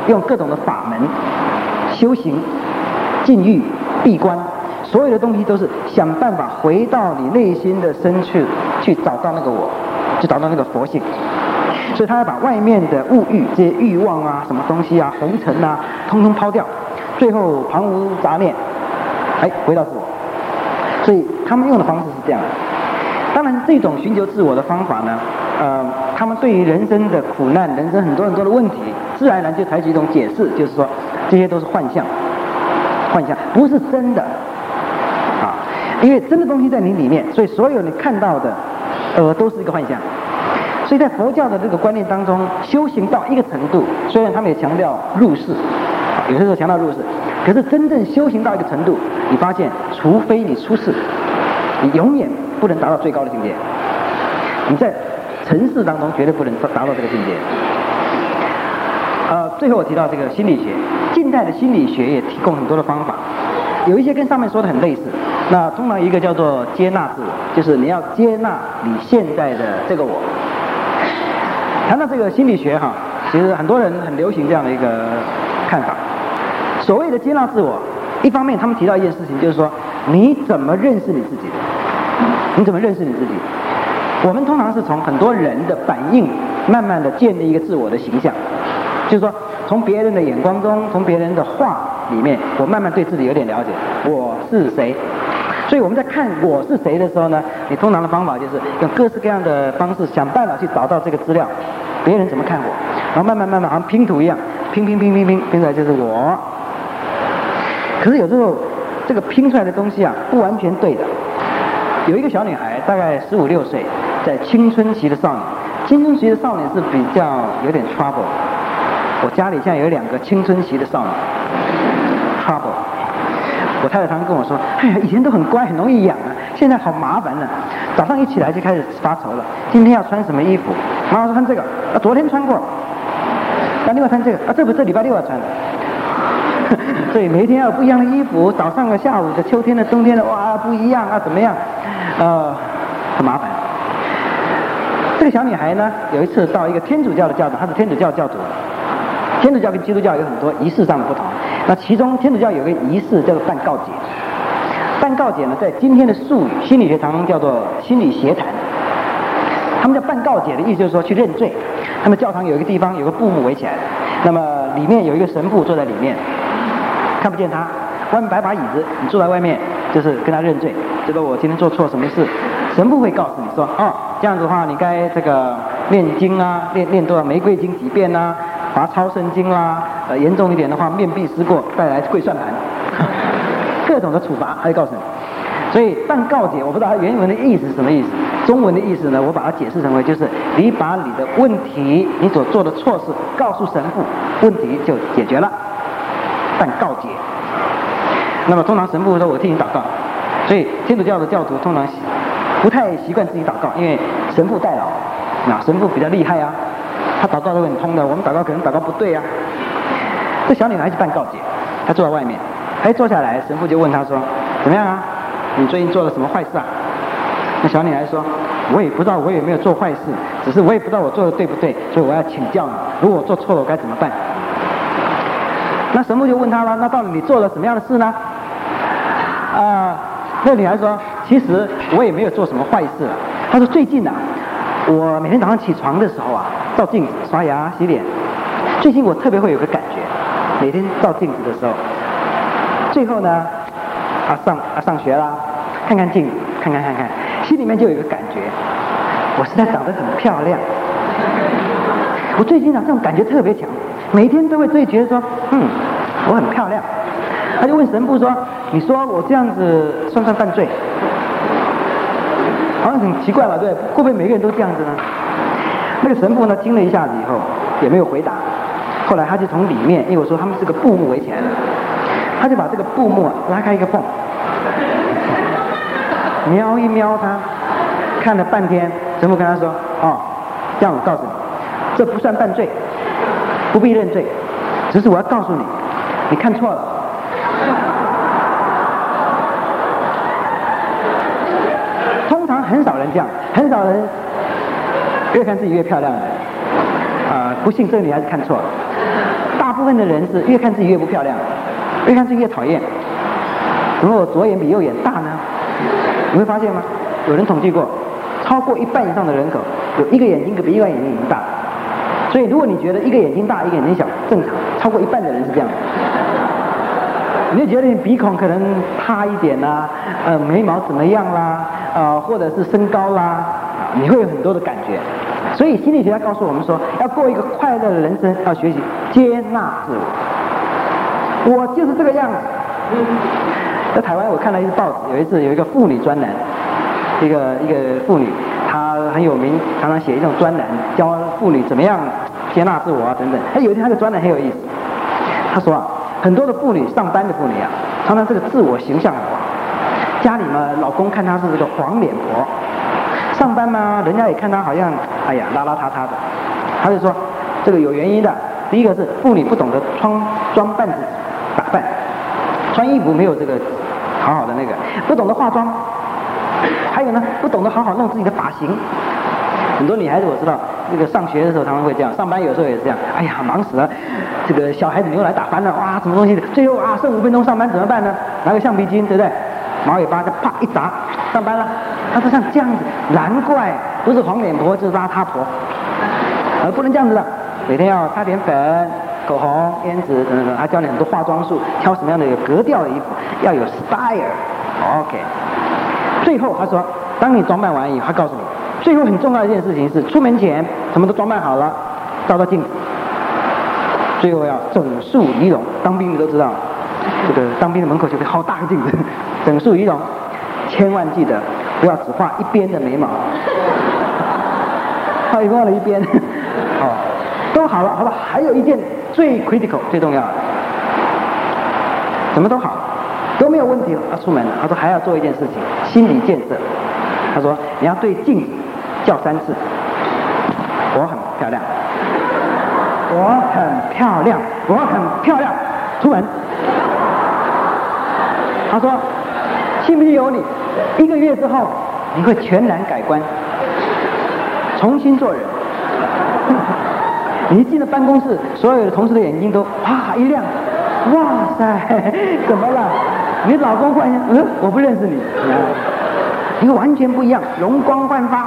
用各种的法门修行、禁欲、闭关，所有的东西都是想办法回到你内心的深处去找到那个我，去找到那个佛性。所以他要把外面的物欲、这些欲望啊、什么东西啊、红尘啊，通通抛掉，最后旁无杂念，回到自我。所以他们用的方式是这样的。当然，这种寻求自我的方法呢，他们对于人生的苦难、人生很多很多的问题，自然而然就采取一种解释，就是说这些都是幻象，幻象不是真的啊，因为真的东西在你里面，所以所有你看到的都是一个幻象。所以在佛教的这个观念当中，修行到一个程度，虽然他们也强调入世，有些时候强调入世，可是真正修行到一个程度，你发现，除非你出世，你永远不能达到最高的境界。你在尘世当中绝对不能达到这个境界。最后我提到这个心理学，近代的心理学也提供很多的方法，有一些跟上面说的很类似。那通常一个叫做接纳自我，就是你要接纳你现在的这个我。谈到这个心理学哈，其实很多人很流行这样的一个看法。所谓的接纳自我，一方面他们提到一件事情，就是说你怎么认识你自己的？你怎么认识你自己？我们通常是从很多人的反应，慢慢的建立一个自我的形象，就是说从别人的眼光中，从别人的话里面，我慢慢对自己有点了解，我是谁。所以我们在看我是谁的时候呢，你通常的方法就是用各式各样的方式想办法去找到这个资料，别人怎么看我，然后慢慢好像拼图一样，拼出来就是我。可是有时候这个拼出来的东西啊，不完全对的。有一个小女孩，大概15、16岁，在青春期的少女。青春期的少女是比较有点 trouble。我家里现在有2个青春期的少女 ，trouble。我太太常常跟我说：“哎呀，以前都很乖，很容易养啊，现在好麻烦了。早上一起来就开始发愁了，今天要穿什么衣服？妈妈说穿这个，昨天穿过，另外穿这个，这礼拜6要穿的。所以每一天要有不一样的衣服，早上的、下午的、秋天的、冬天的，哇，不一样啊，怎么样？很麻烦。这个小女孩呢，有一次到一个天主教的教堂，她是天主教教徒。天主教跟基督教有很多仪式上的不同。那其中天主教有个仪式叫做办告解。办告解呢，在今天的术语，心理学常常叫做心理协谈。他们叫办告解的意思就是说去认罪。他们教堂有一个地方有个布幕围起来，那么里面有一个神父坐在里面，看不见他，外面摆把椅子，你坐在外面就是跟他认罪，就说我今天做错什么事，神父会告诉你说，这样子的话你该这个念经啊，念多少玫瑰经几遍啊，罚超圣经啦，严重一点的话面壁思过，带来跪算盘，各种的处罚他会告诉你。所以办告解，我不知道它原文的意思是什么意思，中文的意思呢，我把它解释成为就是你把你的问题，你所做的错事告诉神父，问题就解决了。办告解。那么通常神父说我替你祷告，所以天主教的教徒通常不太习惯自己祷告，因为神父代劳，神父比较厉害啊，他祷告都很通的，我们祷告可能祷告不对啊。这小女孩去办告解，她坐在外面，坐下来，神父就问她说，怎么样啊？你最近做了什么坏事啊？那小女孩说，我也不知道我有没有做坏事，只是我也不知道我做的对不对，所以我要请教你，如果我做错了我该怎么办？那神父就问她了，那到底你做了什么样的事呢？那女孩说，其实我也没有做什么坏事了。她说最近啊，我每天早上起床的时候啊，照镜子刷牙洗脸，最近我特别会有个感觉，每天照镜子的时候，最后呢上学啦，看看镜子，看，心里面就有一个感觉，我实在长得很漂亮。我最近这种感觉特别强，每天都会觉得说，我很漂亮。他就问神父说，你说我这样子算不算犯罪？好像很奇怪吧，对，会不会每个人都这样子呢？那个神父呢，听了一下子以后也没有回答。后来他就从里面，因为我说他们是个布幕围起来的，他就把这个布幕拉开一个缝，瞄一瞄他，看了半天，神父跟他说，这样我告诉你，这不算犯罪，不必认罪，只是我要告诉你，你看错了。通常很少人这样，很少人越看自己越漂亮的，不幸这个女孩子看错了。大部分的人是越看自己越不漂亮，越看自己越讨厌。怎么我左眼比右眼大呢？你会发现吗？有人统计过，超过一半以上的人口有一个眼睛比一个眼睛大。所以如果你觉得一个眼睛大一个眼睛小正常，超过一半的人是这样的。你就觉得你鼻孔可能塌一点啦，眉毛怎么样啦，或者是身高啦，你会有很多的感觉。所以心理学家告诉我们说，要过一个快乐的人生，要学习接纳自我。我就是这个样子。在台湾我看了一个报纸，有一次有一个妇女专栏，一个妇女，她很有名，常常写一种专栏，教妇女怎么样接纳自我啊等等。有一天她的专栏很有意思，她说啊，很多的妇女，上班的妇女啊，常常这个自我形象很好，家里嘛，老公看她是这个黄脸婆，上班嘛，人家也看她好像哎呀邋邋遢遢的。她就说这个有原因的，第一个是妇女不懂得装扮自己，打扮，穿衣服没有这个好好的那个，不懂得化妆，还有呢，不懂得好好弄自己的发型。很多女孩子我知道，这个上学的时候常常会这样，上班有时候也是这样。哎呀，忙死了，这个小孩子没有来打扮了，哇，什么东西的？最后啊，剩5分钟上班怎么办呢？拿个橡皮筋，对不对？毛尾巴就啪一砸，上班了。他说像这样子，难怪不是黄脸婆就是邋遢婆，不能这样子的。每天要擦点粉、口红、胭脂等等等，还教你很多化妆术，挑什么样的有格调的衣服，要有 style。OK。最后他说，当你装扮完以后，他告诉你，最后很重要的一件事情是，出门前什么都装扮好了，照镜子，最后要整肃仪容。当兵的都知道，这个当兵的门口就会好大个镜子，整肃仪容，千万记得不要只画一边的眉毛，画了一边，都好了，好吧。还有一件最 critical 最重要的，什么都好，都没有问题了，要出门了。他说还要做一件事情，心理建设。他说你要对镜子叫3次，我很漂亮，我很漂亮，我很漂亮，出门。他说信不信由你，1个月之后你会全然改观，重新做人。你一进了办公室，所有的同事的眼睛都哇一亮，哇塞，怎么了？你老公忽然间，我不认识你，你完全不一样，容光焕发。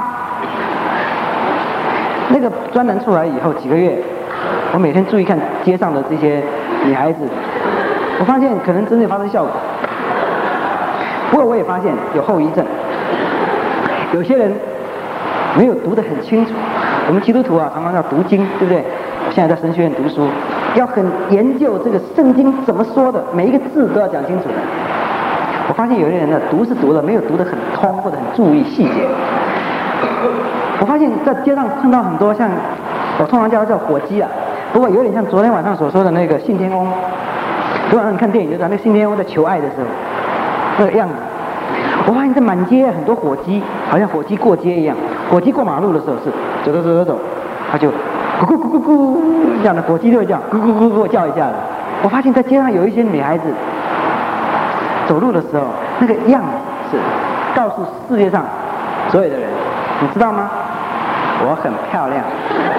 那个专栏出来以后几个月，我每天注意看街上的这些女孩子，我发现可能真的发生效果。不过我也发现有后遗症，有些人没有读得很清楚。我们基督徒啊，常常要读经，对不对？我现在在神学院读书，要很研究这个圣经怎么说的，每一个字都要讲清楚的。我发现有些人呢，读是读了，没有读得很通或者很注意细节。我发现在街上碰到很多像，我通常叫火鸡啊，不过有点像昨天晚上所说的那个信天翁。昨晚上你看电影就知道，那个信天翁在求爱的时候那个样子。我发现在满街很多火鸡，好像火鸡过街一样。火鸡过马路的时候是走，它就咕咕咕咕咕这样的，火鸡就会这样咕咕咕咕叫一下的。我发现在街上有一些女孩子走路的时候，那个样子是告诉世界上所有的人，你知道吗？我很漂亮。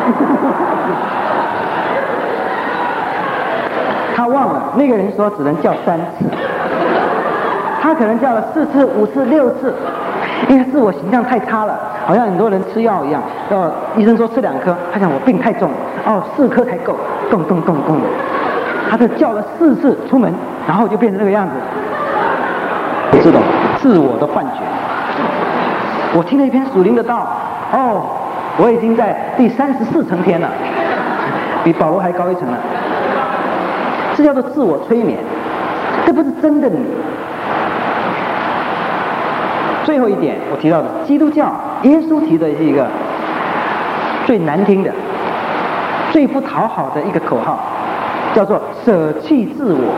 他忘了那个人说只能叫3次，他可能叫了4次、5次、6次，因为自我形象太差了，好像很多人吃药一样，医生说吃2颗，他想我病太重，4颗才够，咚咚咚咚的，他就叫了4次出门，然后就变成那个样子。这种自我的幻觉。我听了一篇属灵的道，我已经在第34层天了，比保罗还高1层了。这叫做自我催眠，这不是真的你。最后一点我提到的，基督教耶稣提的是一个最难听的、最不讨好的一个口号，叫做舍弃自我。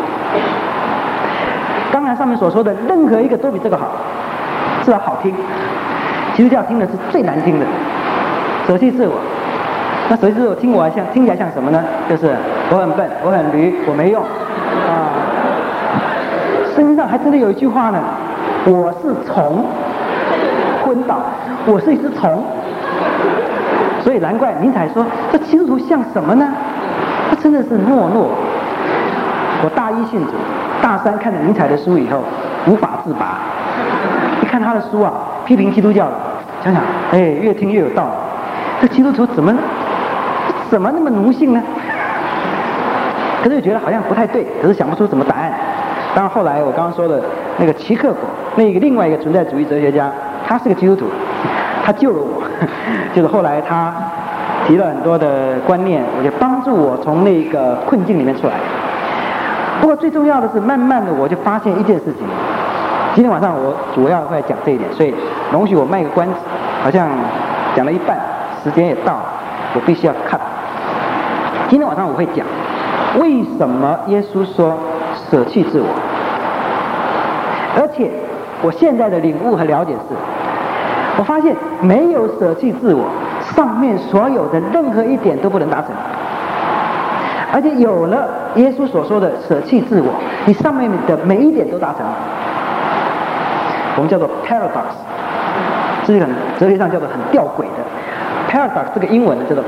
刚才上面所说的任何一个都比这个好，至少好听。基督教听的是最难听的，舍弃自我。那舍弃自我听起来像什么呢？就是我很笨，我很驴，我没用啊。圣经上还真的有一句话呢，我是虫，昏倒，我是一只虫。所以难怪尼采说这基督徒像什么呢？ 他真的是懦弱。我大一信主，大三看了尼采的书以后无法自拔。一看他的书啊，批评基督教的，想想，越听越有道理。这基督徒怎么那么奴性呢？可是又觉得好像不太对，可是想不出什么答案。当然后来我刚刚说的那个齐克果，那个另外一个存在主义哲学家，他是个基督徒，他救了我，就是后来他提了很多的观念，我就帮助我从那个困境里面出来。不过最重要的是，慢慢的我就发现一件事情。今天晚上我主要会讲这一点，所以容许我卖个关子，好像讲了一半，时间也到了，我必须要看。今天晚上我会讲为什么耶稣说舍弃自我，而且我现在的领悟和了解是，我发现没有舍弃自我，上面所有的任何一点都不能达成。而且有了耶稣所说的舍弃自我，你上面的每一点都达成了。我们叫做 paradox， 这是很哲学上叫做很吊诡的。paradox 这个英文呢叫做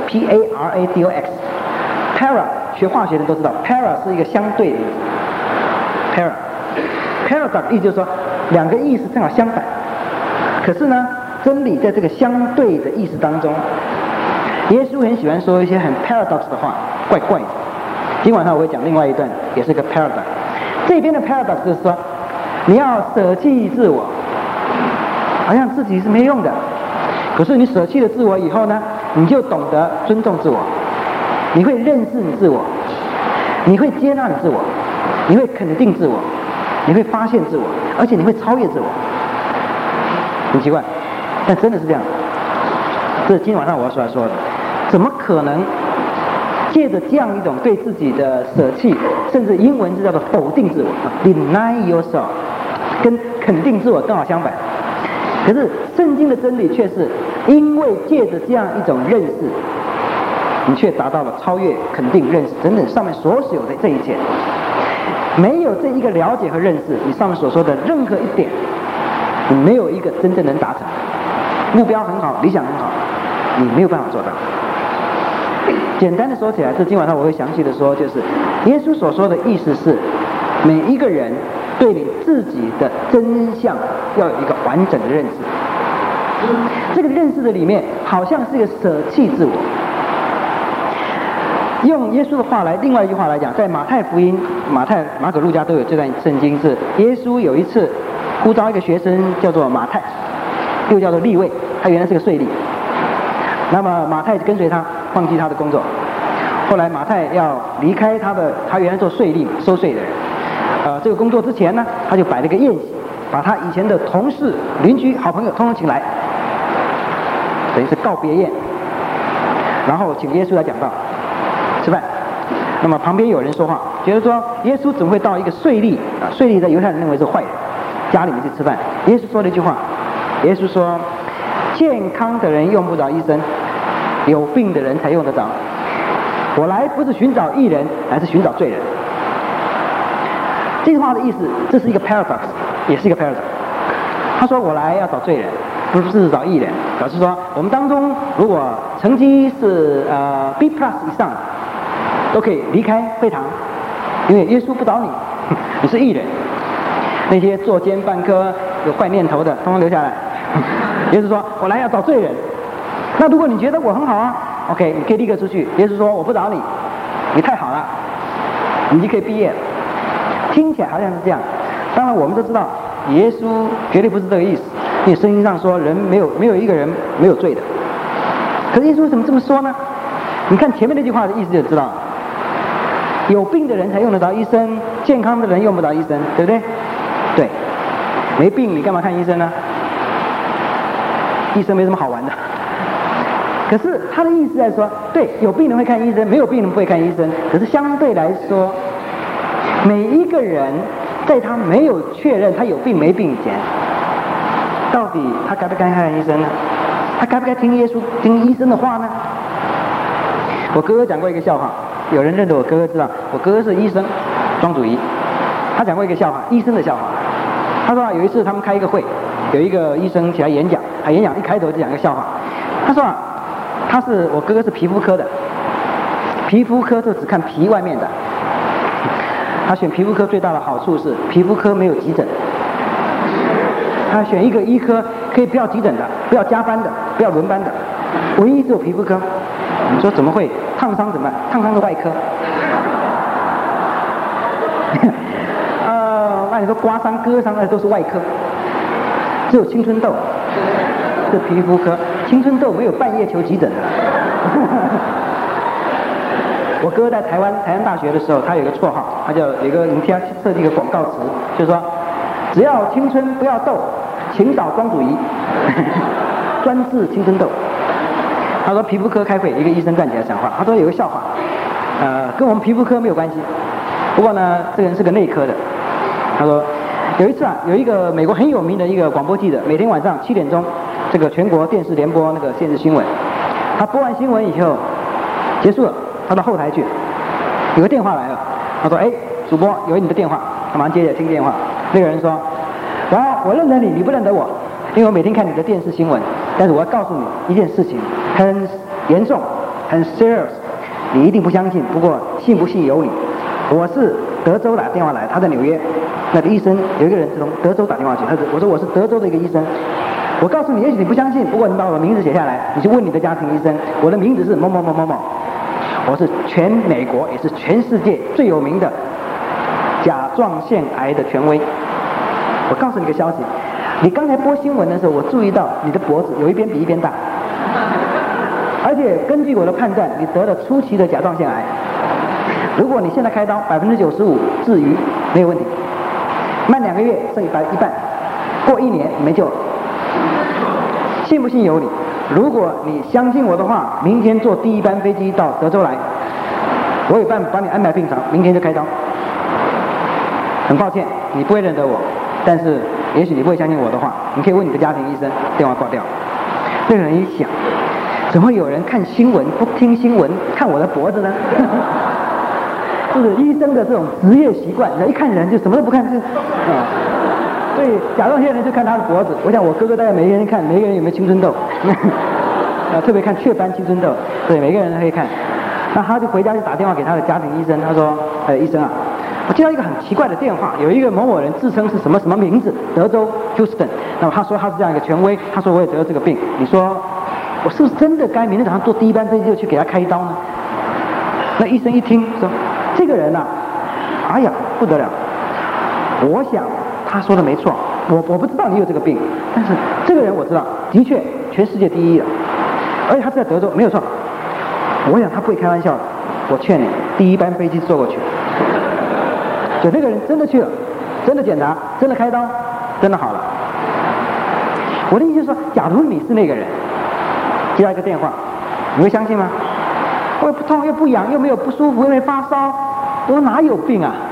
paradox。para 学化学的都知道 para 是一个相对的意思。paradox 意思就是说两个意思正好相反。可是呢，真理在这个相对的意思当中，耶稣很喜欢说一些很 paradox 的话，怪怪的。今晚上我会讲另外一段，也是个 paradox。这边的 paradox 就是说，你要舍弃自我，好像自己是没用的。可是你舍弃了自我以后呢，你就懂得尊重自我，你会认识你自我，你会接纳你自我，你会肯定自我，你会发现自我，而且你会超越自我。很奇怪，但真的是这样。这是今晚上我要说的。怎么可能借着这样一种对自己的舍弃，甚至英文是叫做否定自我 deny yourself， 跟肯定自我正好相反。可是圣经的真理却是因为借着这样一种认识，你却达到了超越、肯定、认识等等上面所有的这一切。没有这一个了解和认识，你上面所说的任何一点，你没有一个真正能达成。目标很好，理想很好，你没有办法做到。简单的说起来，这今晚上我会详细的说，就是耶稣所说的意思是，每一个人对你自己的真相要有一个完整的认识。这个认识的里面，好像是一个舍弃自我。用耶稣的话来，另外一句话来讲，在马太福音、马可、路加都有这段圣经，是耶稣有一次呼召一个学生叫做马太，又叫做利未，他原来是个税吏。那么马太跟随他，放弃他的工作。后来马太要离开他原来做税吏收税的人，这个工作之前呢，他就摆了个宴席，把他以前的同事、邻居、好朋友通通请来，等于是告别宴。然后请耶稣来讲道、吃饭。那么旁边有人说话，觉得说耶稣怎么会到一个税吏啊？税吏在犹太人认为是坏人，家里面去吃饭。耶稣说了一句话，耶稣说：“健康的人用不着医生，有病的人才用得着。我来不是寻找义人，而是寻找罪人。”这句话的意思，这是一个 paradox， 也是一个 paradox。他说：“我来要找罪人，不是找义人。”表示说，我们当中如果成绩是B+ 以上，都可以离开会堂，因为耶稣不找你，你是义人。那些作奸犯科、有坏念头的，通通留下来。耶稣说：“我来要找罪人。”那如果你觉得我很好啊 ，OK， 你可以立刻出去。耶稣说：“我不找你，你太好了，你就可以毕业了。”听起来好像是这样。当然，我们都知道，耶稣绝对不是这个意思。因为圣经上说，人没有一个人没有罪的。可是耶稣为什么这么说呢？你看前面那句话的意思就知道了。有病的人才用得着医生，健康的人用不着医生，对不对？对，没病你干嘛看医生呢？医生没什么好玩的。可是他的意思在说，对，有病人会看医生，没有病人不会看医生。可是相对来说，每一个人在他没有确认他有病没病以前，到底他该不该看医生呢？他该不该听医生的话呢？我哥哥讲过一个笑话，有人认得我哥哥知道，我哥哥是医生，庄祖仪。他讲过一个笑话，医生的笑话。他说有一次他们开一个会，有一个医生起来演讲，演讲一开头就讲一个笑话。他说我哥哥是皮肤科的， 皮肤科就只看皮外面的。他选皮肤科最大的好处是皮肤科没有急诊，他选一个医科可以不要急诊的，不要加班的，不要轮班的，唯一只有皮肤科。你说怎么会？烫伤怎么办？烫伤是外科。那你说刮伤、割伤那都是外科，只有青春痘是皮肤科。青春痘没有半夜求急诊的。我哥在台湾大学的时候，他有一个绰号，他叫有一个人家设计一个广告词，就是说，只要青春不要痘，请找庄祖仪，专治青春痘。他说皮肤科开会，一个医生站起来讲话，他说有个笑话，跟我们皮肤科没有关系，不过呢，这个人是个内科的。他说有一次啊，有一个美国很有名的一个广播记者，每天晚上7点钟，这个全国电视联播那个电视新闻，他播完新闻以后结束了。他到后台去，有个电话来了，他说：“哎，主播，有你的电话。”他马上接起来听电话。那个人说：“我认得你，你不认得我，因为我每天看你的电视新闻。但是我要告诉你一件事情，很严重，很 serious， 你一定不相信。不过信不信由你。我是德州打电话来，他在纽约，那个医生有一个人是从德州打电话去，我说我是德州的一个医生。我告诉你，也许你不相信，不过你把我的名字写下来，你去问你的家庭医生，我的名字是某某某某某。”我是全美国也是全世界最有名的甲状腺癌的权威。我告诉你个消息，你刚才播新闻的时候，我注意到你的脖子有一边比一边大，而且根据我的判断，你得了初期的甲状腺癌。如果你现在开刀，95%治愈没有问题，慢2个月剩一半，过1年没救了。信不信由你。如果你相信我的话，明天坐第1班飞机到德州来，我有办法帮你安排病床，明天就开刀。很抱歉，你不会认得我，但是也许你不会相信我的话，你可以问你的家庭医生。电话挂掉。那个人一想，怎么有人看新闻不听新闻，看我的脖子呢？就是医生的这种职业习惯，一看人就什么都不看，所以甲状腺人就看他的脖子。我想我哥哥大概每个人看，每个人有没有青春痘，特别看雀斑青春痘，对，每个人都可以看。那他就回家就打电话给他的家庭医生，他说：“医生啊，我接到一个很奇怪的电话，有一个某某人自称是什么什么名字，德州 Houston， 那么他说他是这样一个权威，他说我也得了这个病，你说我是不是真的该明天早上坐第1班飞机就去给他开刀呢？”那医生一听说这个人啊，哎呀不得了，我想。他说的没错，我不知道你有这个病，但是这个人我知道，的确全世界第1了，而且他在德州没有错。我想他不会开玩笑的，我劝你第1班飞机坐过去。就那个人真的去了，真的检查，真的开刀，真的好了。我的意思就是说，假如你是那个人，接到一个电话，你会相信吗？我也不痛又不痒又没有不舒服又没发烧，我哪有病啊？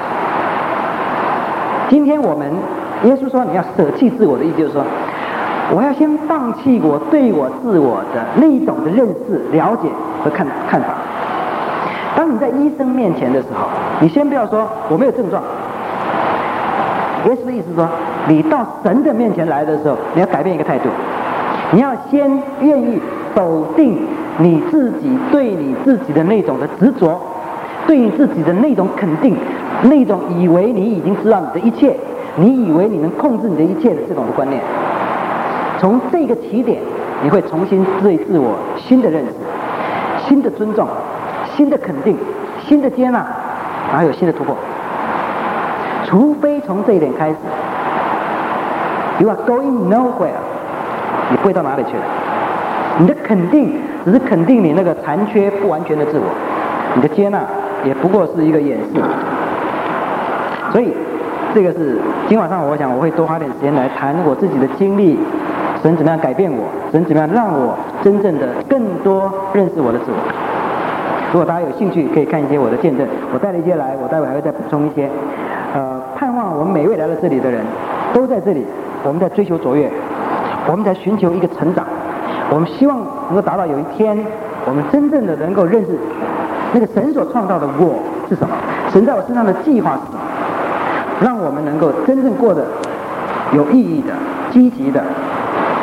今天我们耶稣说你要舍弃自我的意思就是说，我要先放弃我对我自我的那一种的认识、了解和看法。当你在医生面前的时候，你先不要说我没有症状。耶稣的意思是说，你到神的面前来的时候，你要改变一个态度，你要先愿意否定你自己对你自己的那种的执着，对你自己的那种肯定。那种以为你已经知道你的一切，你以为你能控制你的一切的这种的观念，从这个起点，你会重新对自我新的认识、新的尊重、新的肯定、新的接纳，还有新的突破。除非从这一点开始 ，you are going nowhere， 你不会到哪里去了。你的肯定只是肯定你那个残缺不完全的自我，你的接纳也不过是一个掩饰。所以，这个是今晚上我想我会多花点时间来谈我自己的经历，神怎么样改变我，神怎么样让我真正的更多认识我的自我。如果大家有兴趣，可以看一些我的见证，我带了一些来，我待会还会再补充一些。盼望我们每位来到这里的人，都在这里，我们在追求卓越，我们在寻求一个成长，我们希望能够达到有一天，我们真正的能够认识那个神所创造的我是什么，神在我身上的计划是什么。让我们能够真正过得有意义的、积极的、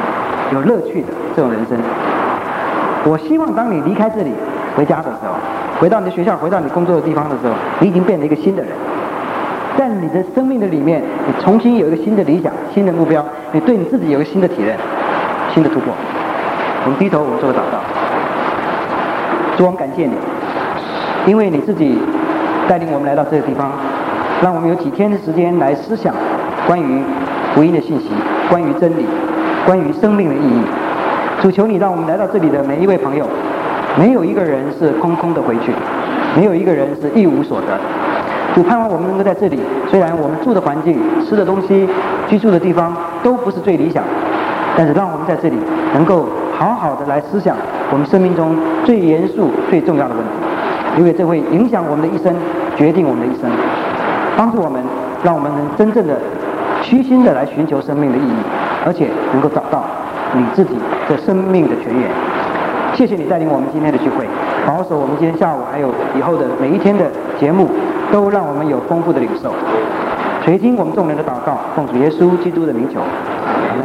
有乐趣的这种人生。我希望当你离开这里回家的时候， 回到你的学校，回到你工作的地方的时候，你已经变成一个新的人。在你的生命的里面，你重新有一个新的理想、新的目标，你对你自己有一个新的体认、新的突破。我们低头，我们做个祷告。主，我们感谢你，因为你自己带领我们来到这个地方，让我们有几天的时间来思想关于福音的信息，关于真理，关于生命的意义。主，求你让我们来到这里的每一位朋友，没有一个人是空空的回去，没有一个人是一无所得。主，盼望我们能够在这里，虽然我们住的环境、吃的东西、居住的地方都不是最理想，但是让我们在这里能够好好的来思想我们生命中最严肃、最重要的问题，因为这会影响我们的一生，决定我们的一生，帮助我们，让我们能真正的虚心的来寻求生命的意义，而且能够找到你自己的生命的泉源。谢谢你带领我们今天的聚会，保守我们今天下午还有以后的每一天的节目，都让我们有丰富的领受。垂听我们众人的祷告，奉主耶稣基督的名求。